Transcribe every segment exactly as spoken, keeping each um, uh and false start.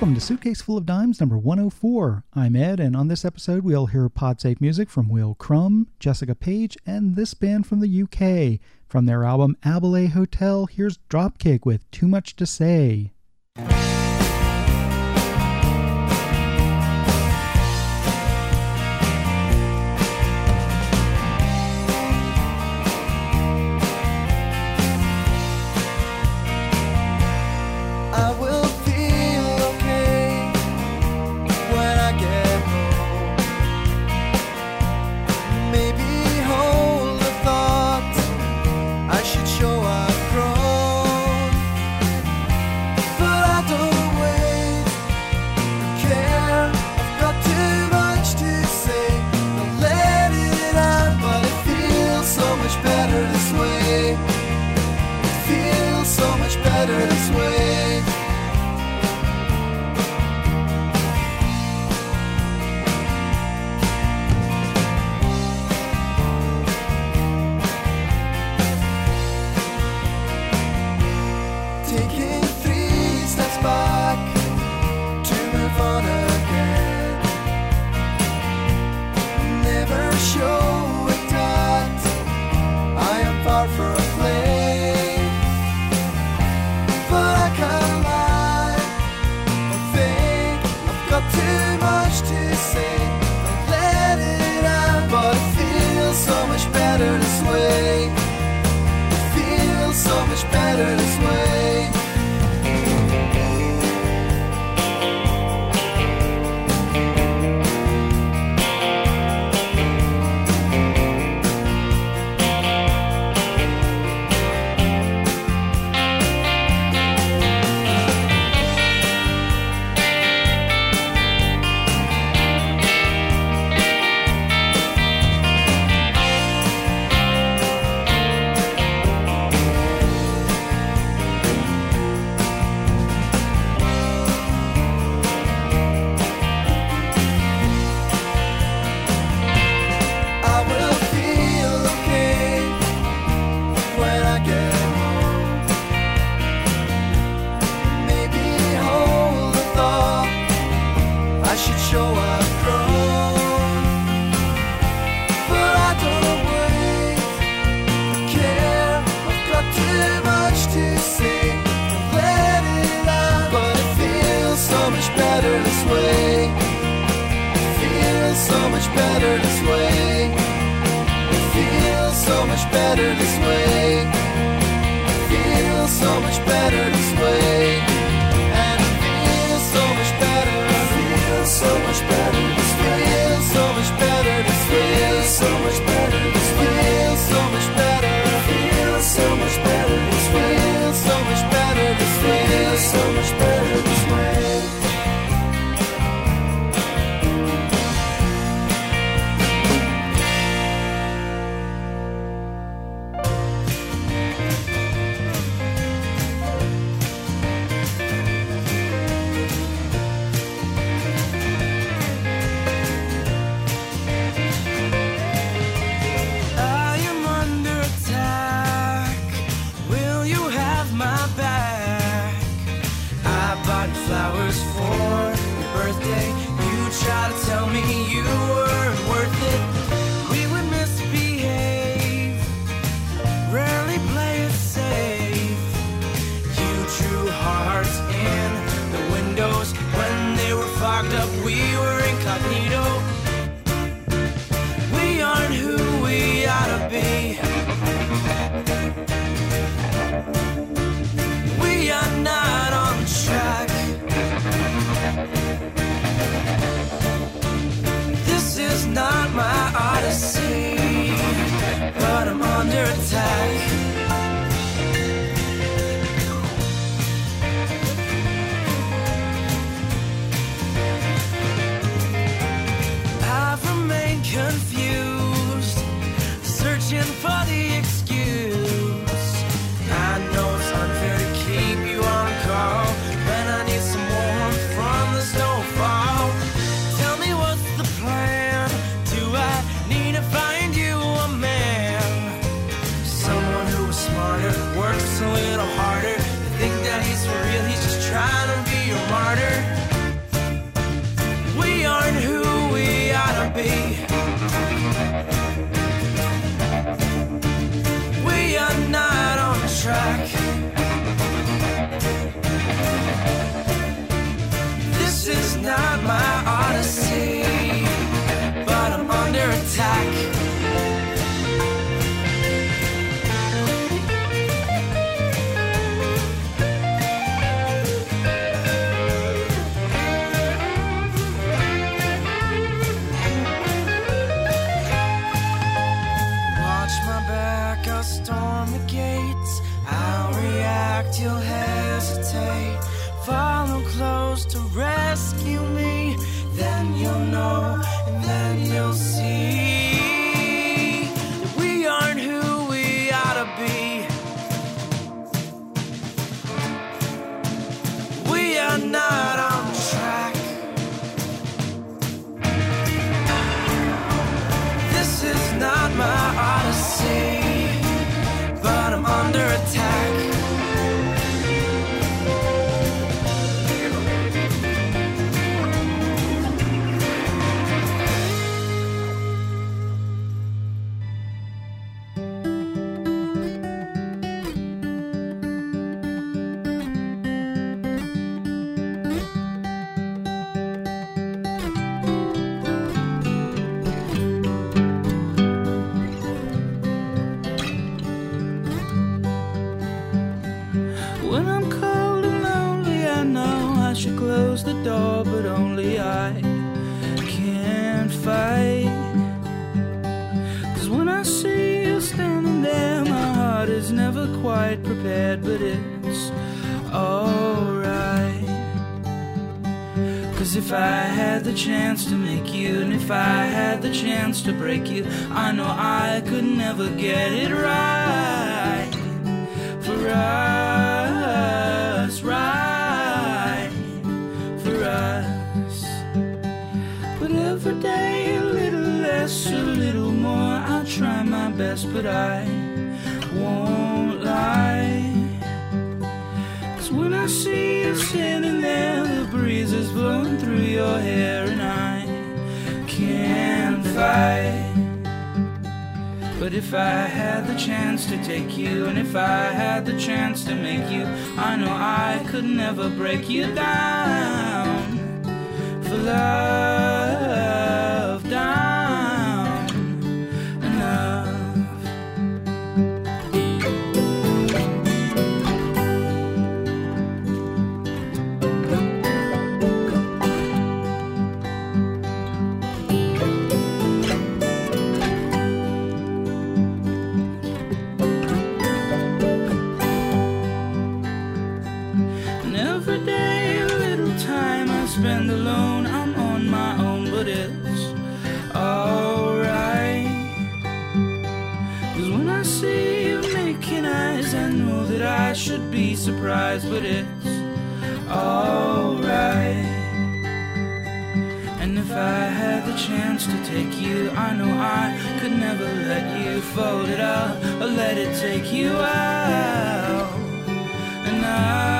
Welcome to Suitcase Full of Dimes number one oh four. I'm Ed, and on this episode we'll hear Podsafe music from Will Crumb, Jessica Page, and this band from the U K. From their album Abele Hotel, here's Dropkick with Too Much to Say. This be. We are not on track. This is not my odyssey, but I'm under attack. Storm the gates, I'll react, you'll hesitate. Follow close to rescue me, then you'll know, and then you'll see that we aren't who we ought to be. We are not on track. This is not my odyssey, but I'm under attack. When I'm cold and lonely, I know I should close the door, but only I can't fight. 'Cause when I see you standing there, my heart is never quite prepared, but it's alright. 'Cause if I had the chance to make you, and if I had the chance to break you, I know I could never get it right. For us, right, for us. But every day a little less, a little more, I'll try my best, but I won't lie. 'Cause when I see you standing there, the breeze is blowing through your hair, and I can't fight. But if I had the chance to take you, and if I had the chance to make you, I know I could never break you down. For love, down enough. Spend alone, I'm on my own, but it's alright. 'Cause when I see you making eyes, I know that I should be surprised, but it's alright. And if I had the chance to take you, I know I could never let you fold it up or let it take you out. And I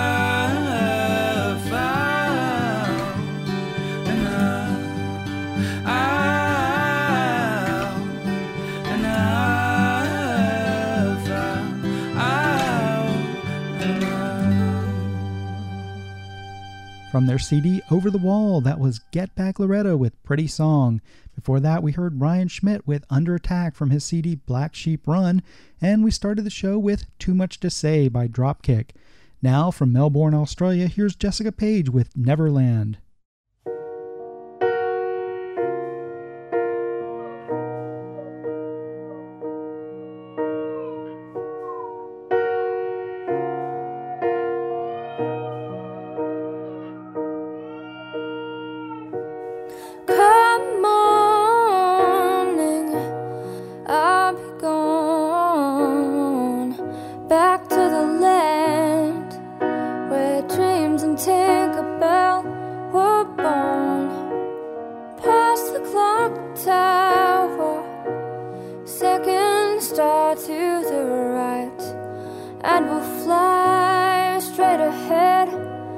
From their C D Over the Wall, that was Get Back Loretta with Pretty Song. Before that, we heard Ryan Schmidt with Under Attack from his C D Black Sheep Run, and we started the show with Too Much to Say by Dropkick. Now, from Melbourne, Australia, here's Jessica Page with Neverland.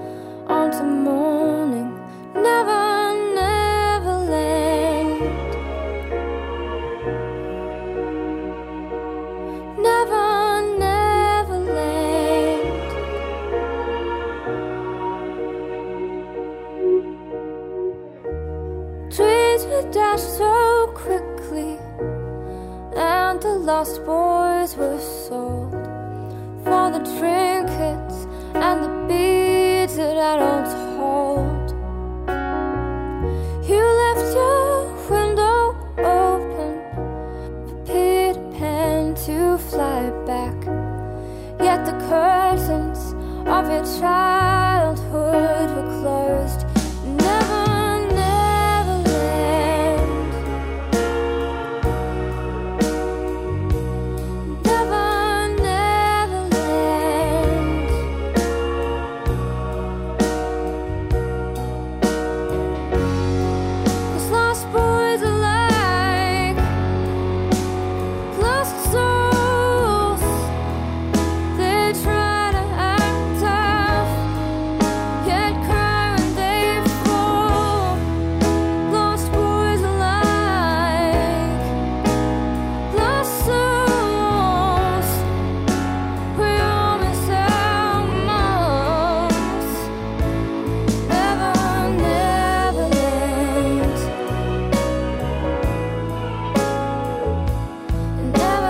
Onto morning, never, never land. dashed so quickly, and the lost boys were sold for the trinkets and the beads that I don't hold. You left your window open for Peter Pan to fly back, yet the curtains of your childhood were closed. Never, Neverland. Never, Neverland. 'Cause lost boys are like lost souls. They try to act tough, yet cry when they fall. Lost boys are like lost souls. We all miss our moms. Never, Neverland. Never,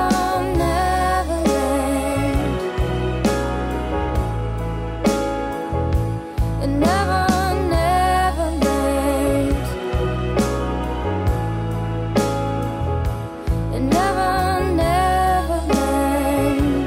Neverland. And never, Neverland. And never, Neverland.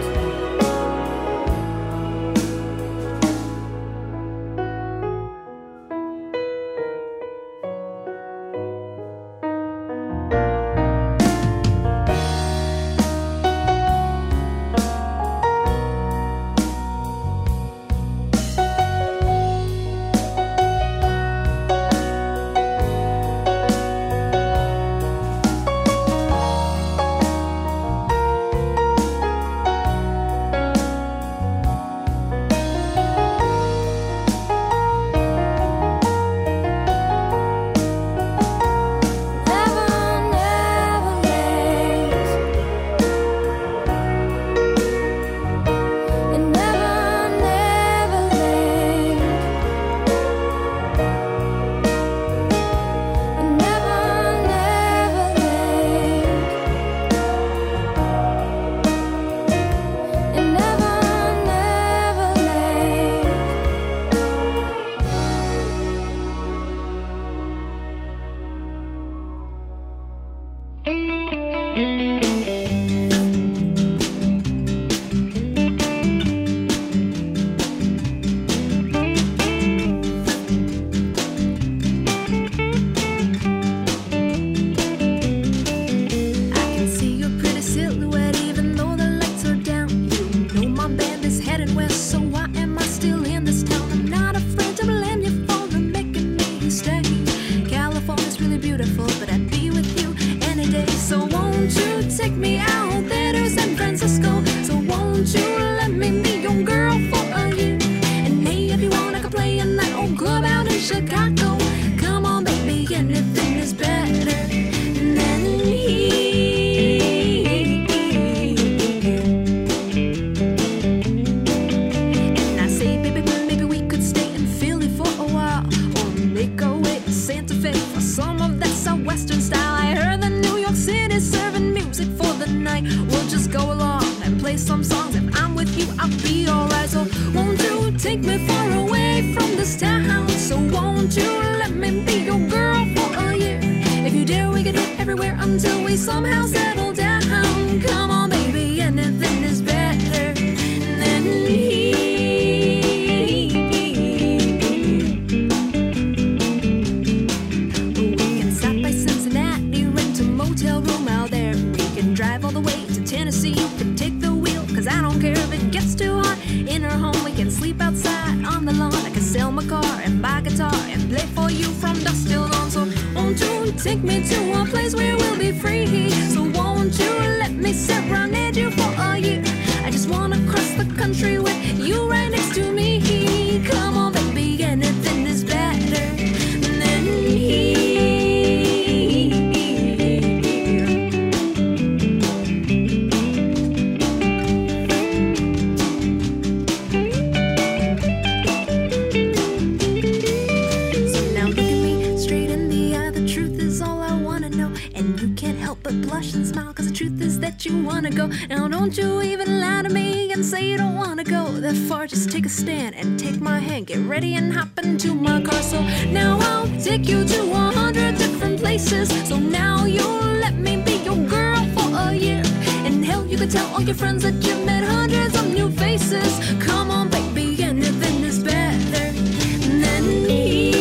but blush and smile, cause the truth is that you wanna go. Now don't you even lie to me and say you don't wanna go that far. Just take a stand and take my hand, get ready and hop into my car. So now I'll take you to a hundred different places. So now you'll let me be your girl for a year. And hell, you can tell all your friends that you've met hundreds of new faces. Come on, baby, anything is better than me.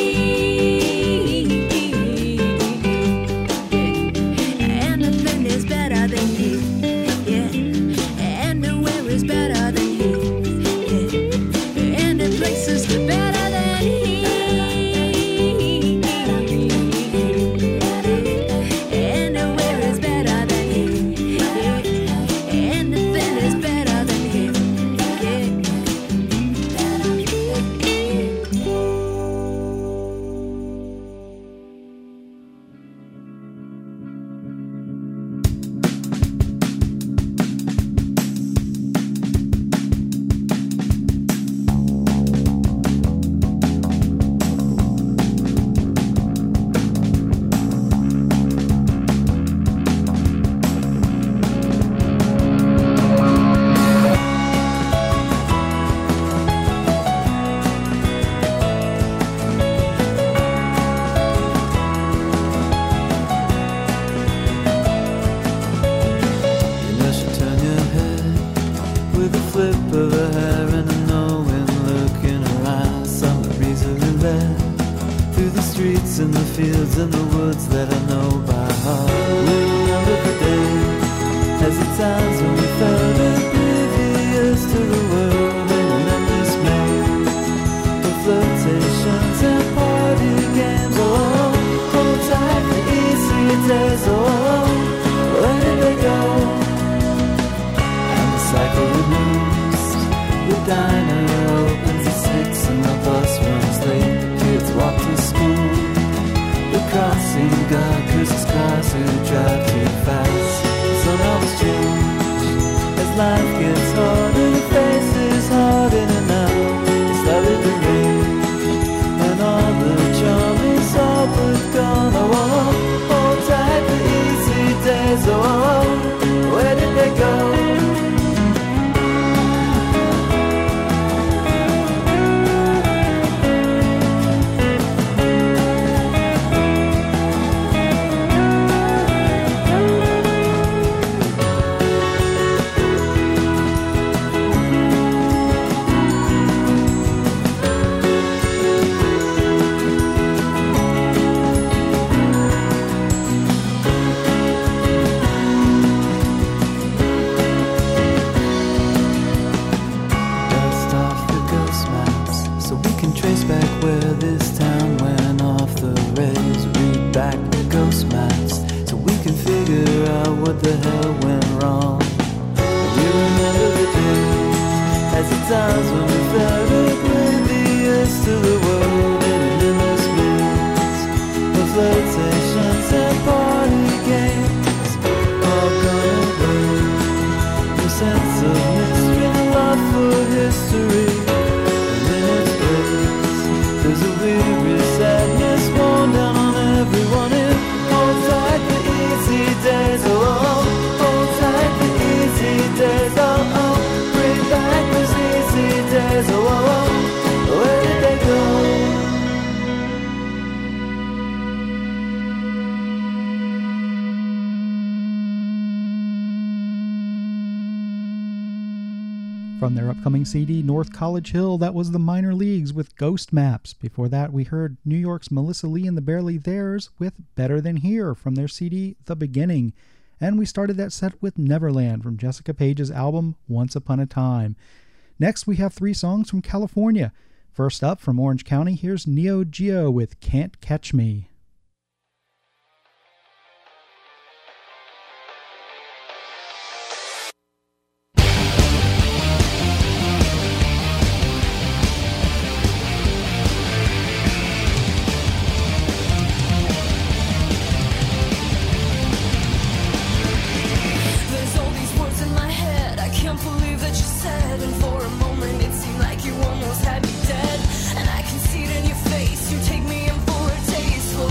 Anything is better than you, yeah. Anywhere is better than you, yeah. Any place is better than he. Anywhere is better than you, yeah. Anything is better than him, yeah. Unless you turn your head with a flip of her hair and a knowing look in her eyes. Summer easily led through the streets and the fields and the woods that I know by heart. We remember the days as the times when we felt oblivious to the world and the memories made of flirtations and party games. Oh, hold tight for easy days. Oh, where did they go? And the cycle renews. The diner opens at six and the bus runs late. The kids walk to school. The crossing guard curses cars who drive too fast. Some always change as life gets harder. The faces harden and now it's started to rain. And all the charm is all but gone. Oh, hold tight for easy days. Oh, where did they go? Dust off the ghost maps so we can trace back where this town went off the rails. Read back the ghost maps so we can figure out what the hell went wrong. And we remember the days as the times when we felt oblivious to the world in an endless maze of flirtations and party games. All gone away. No sense of mystery, the love for history. And in its place, there's a weary sadness borne down on everyone. In hold tight for easy days. Oh, hold tight for easy days. Oh, oh, bring back those easy days. Oh, oh, where did they go? From their upcoming C D, North College Hill, that was the Minor Leagues with Ghost Maps. Before that, we heard New York's Melissa Lee and the Barely Theirs with Better Than Here from their C D, The Beginning. And we started that set with Neverland from Jessica Page's album, Once Upon a Time. Next, we have three songs from California. First up, from Orange County, here's Neo Geo with Can't Catch Me. Almost had me dead, and I can see it in your face. You take me in for a taste.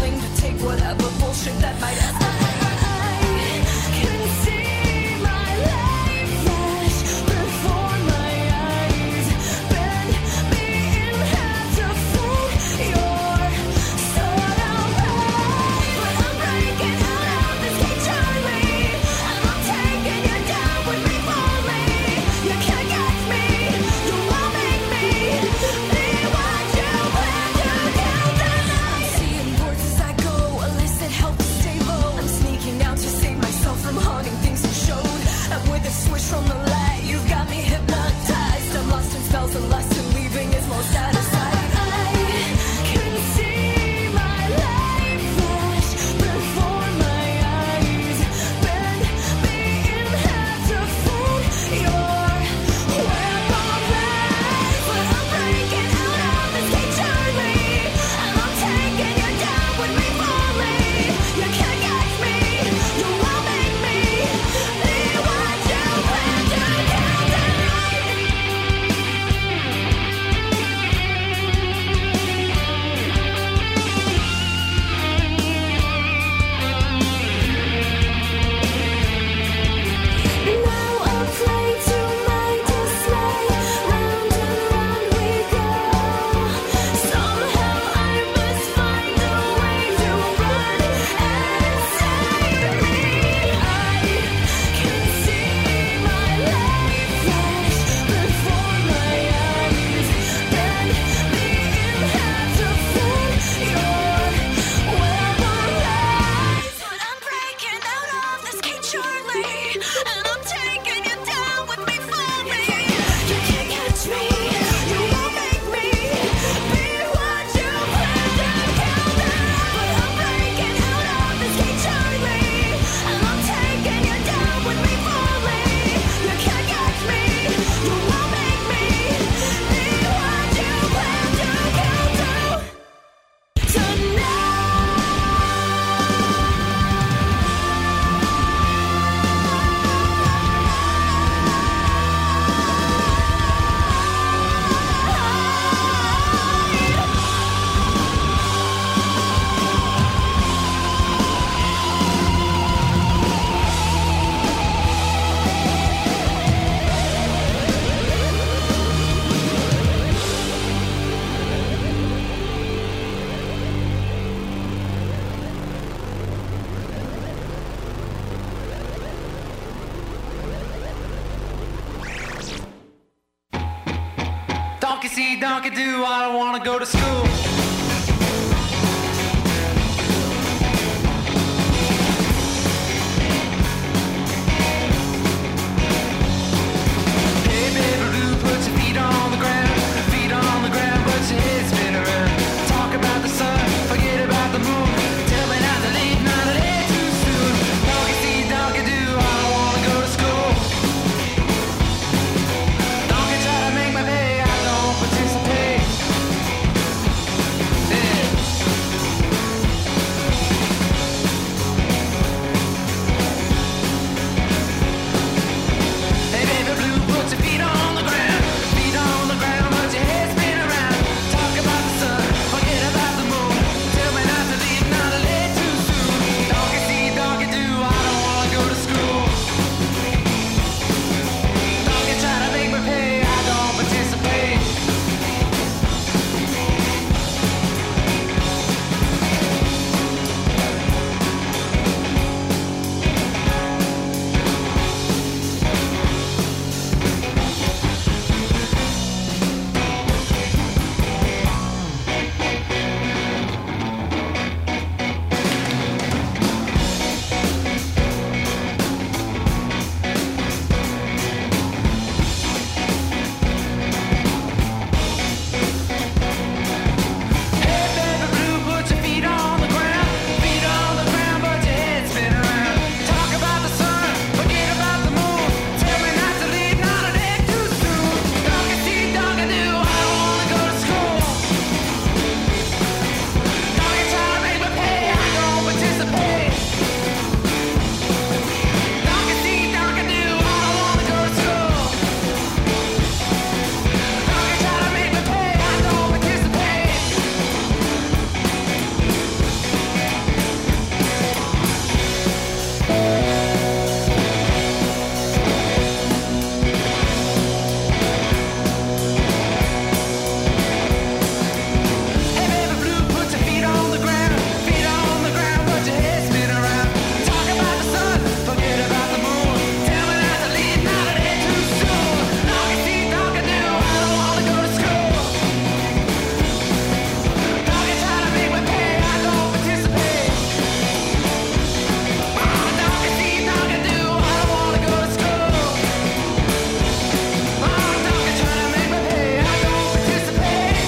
Donkey see, donkey do, I don't wanna go to school. Hey baby blue, put your feet on the ground, feet on the ground, put your head spin around. Talk about the sun, forget about the moon. Tell me not to leave, not to leave too soon. Donkey see, donkey do, I don't wanna go to school. Donkey try to make me pay, I don't participate. Yeah. Hey baby blue, put your feet on the ground, feet on the ground, put your head spin around. Talk about the sun, forget about the moon. Tell me not to leave, not to leave too soon. Donkey see, donkey do, I don't wanna go to school. Donkey try to make me pay, I don't participate. Hey baby blue, put your feet on the ground, feet on the ground, put your head spin around. Talk about the sun, forget about the moon. Tell me not to leave, not to leave too soon. Donkey see, donkey do, I don't wanna go to school. Donkey try to make me pay, I don't participate. Donkey see, donkey do, I don't wanna go to school. Donkey try to make me pay, I don't participate. Hey baby blue, put your feet on the ground, feet on the ground, put your head spin around. Talk about the sun, forget about the moon. Tell me not to leave, not to leave too soon. Donkey see, donkey do, I don't wanna go to school. Donkey try to make me pay, I don't participate. Donkey see, donkey do, I don't wanna go to school. Donkey try to make me pay, I don't participate.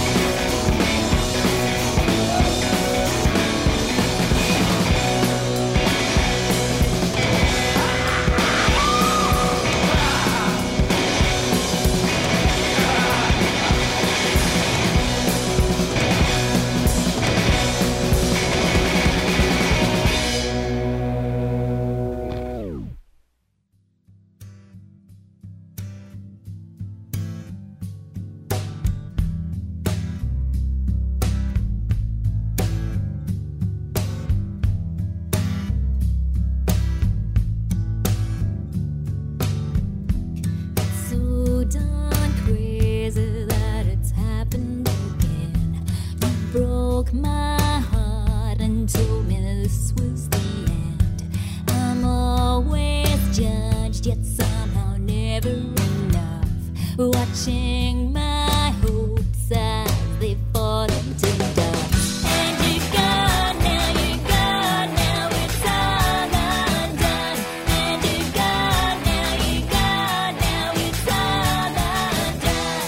So darn crazy that it's happened again. You broke my heart and told me this was the end. I'm always judged, yet somehow never enough. Watching my hopes as they fall into dust. And you're gone now, you're gone now, it's all undone. And you're gone now, you're gone now, it's all undone.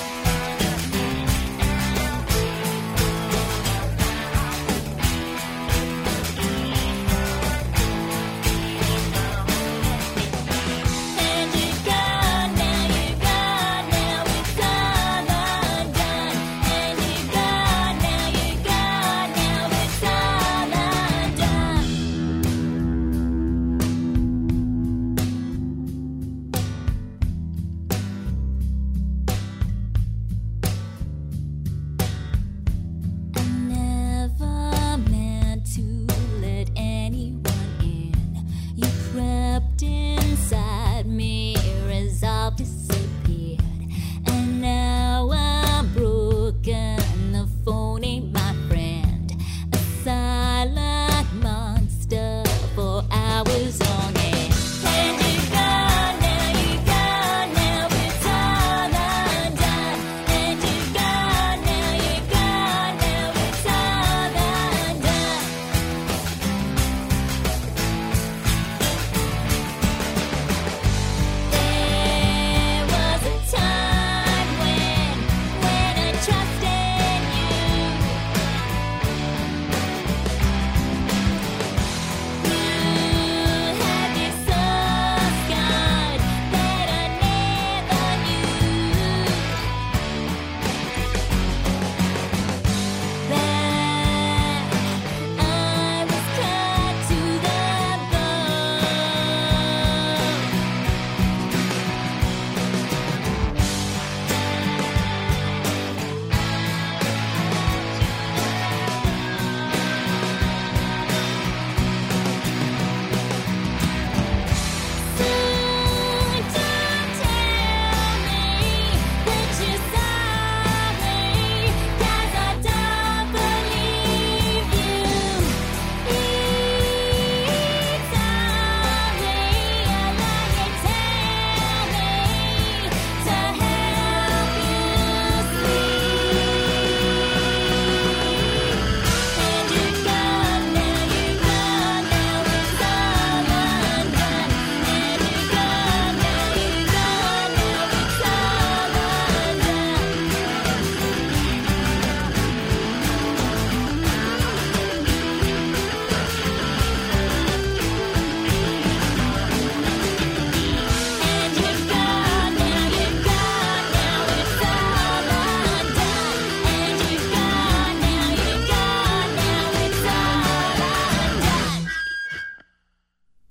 And you're gone now, you're gone now, it's all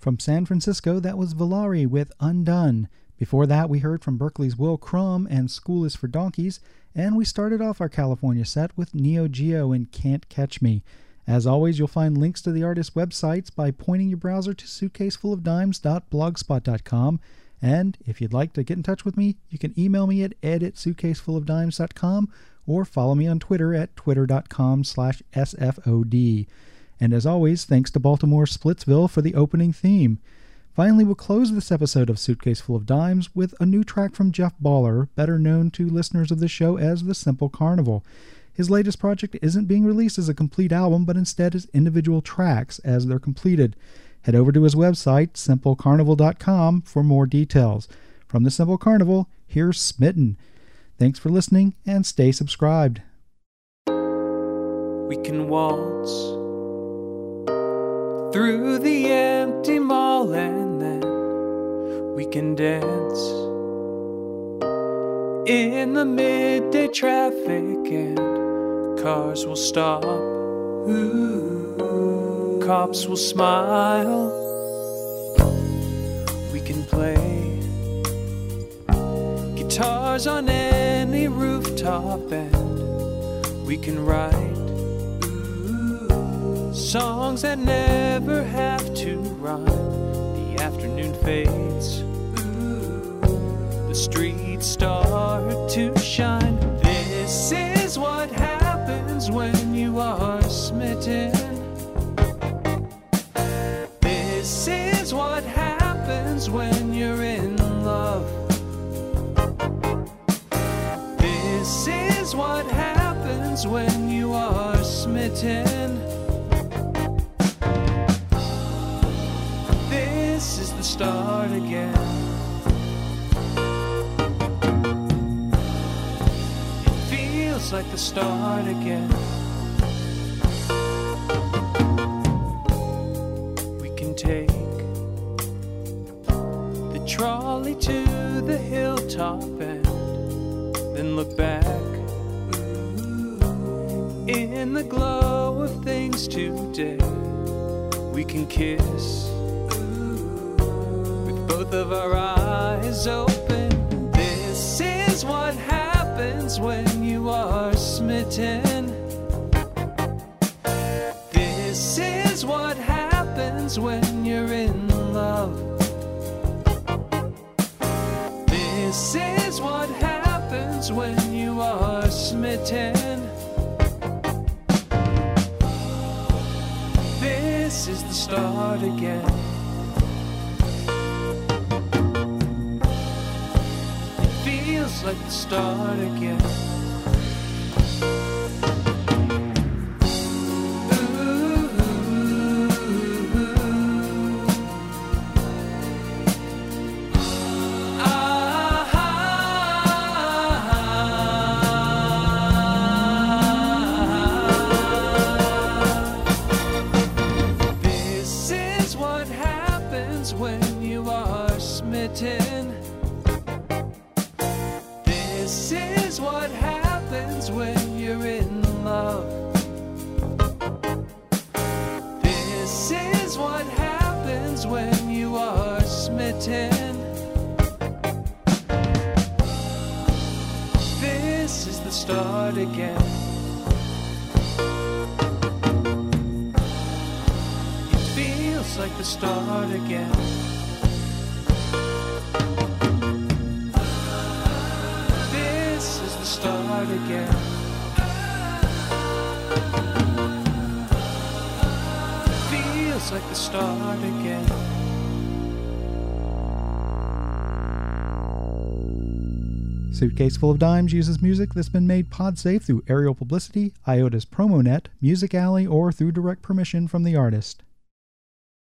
From San Francisco, that was Valari with Undone. Before that, we heard from Berkeley's Will Crumb and School is for Donkeys, and we started off our California set with Neo Geo and Can't Catch Me. As always, you'll find links to the artists' websites by pointing your browser to suitcaseful of dimes dot blogspot dot com. And if you'd like to get in touch with me, you can email me at ed at suitcaseful of dimes dot com or follow me on Twitter at twitter.com slash SFOD. And as always, thanks to Baltimore Splitsville for the opening theme. Finally, we'll close this episode of Suitcase Full of Dimes with a new track from Jeff Baller, better known to listeners of the show as The Simple Carnival. His latest project isn't being released as a complete album, but instead as individual tracks as they're completed. Head over to his website, simple carnival dot com, for more details. From The Simple Carnival, here's Smitten. Thanks for listening, and stay subscribed. We can waltz through the empty mall, and then we can dance in the midday traffic, and cars will stop. Ooh, cops will smile. We can play guitars on any rooftop, and we can write ooh, songs that never have to rhyme. The afternoon fades, ooh, the streets start to shine. This is what happens when you are smitten. This is what happens when you're in love. This is what happens when you are smitten. This is the start again. It feels like the start again. We can take the trolley to the hilltop and then look back in the glow of things today. We can kiss with both of our eyes open. This is what happens when you are smitten. This is what happens when you're in love. This is what happens when you are smitten. This is the start again. It feels like the start again. This is what happens when you're in love. This is what happens when you are smitten. This is the start again. It feels like the start again. Start again. Feels like the start again. Suitcase Full of Dimes uses music that's been made pod-safe through aerial publicity, IOTA's PromoNet, Music Alley, or through direct permission from the artist.